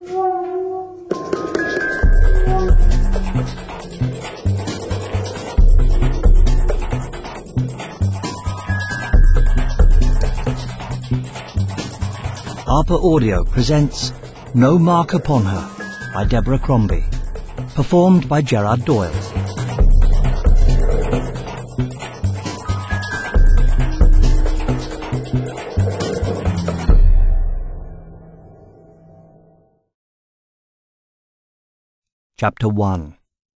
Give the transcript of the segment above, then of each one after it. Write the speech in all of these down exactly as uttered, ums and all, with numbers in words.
Harper Audio presents No Mark Upon Her by Deborah Crombie, performed by Gerard Doyle. Chapter one.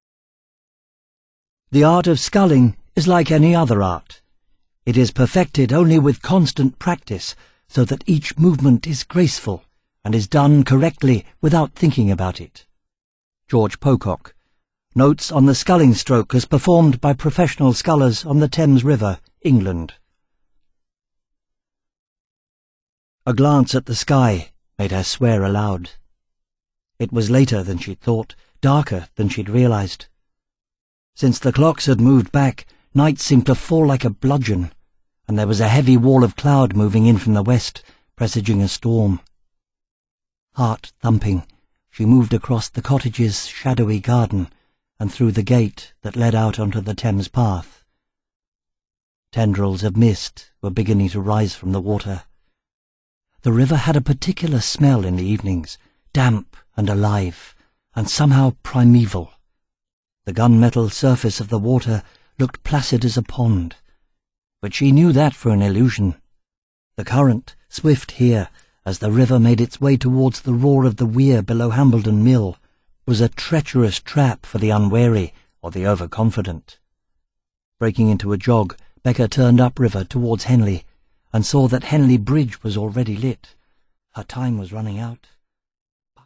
The art of sculling is like any other art. It is perfected only with constant practice, so that each movement is graceful and is done correctly without thinking about it. George Pocock. Notes on the sculling stroke as performed by professional scullers on the Thames River, England. A glance at the sky made her swear aloud. It was later than she'd thought, darker than she'd realized. Since the clocks had moved back, night seemed to fall like a bludgeon, and there was a heavy wall of cloud moving in from the west, presaging a storm. Heart thumping, she moved across the cottage's shadowy garden and through the gate that led out onto the Thames path. Tendrils of mist were beginning to rise from the water. The river had a particular smell in the evenings, damp and alive, and somehow primeval. The gunmetal surface of the water looked placid as a pond, but she knew that for an illusion. The current, swift here, as the river made its way towards the roar of the weir below Hambledon Mill, was a treacherous trap for the unwary or the overconfident. Breaking into a jog, Becca turned upriver towards Henley, and saw that Henley Bridge was already lit. Her time was running out.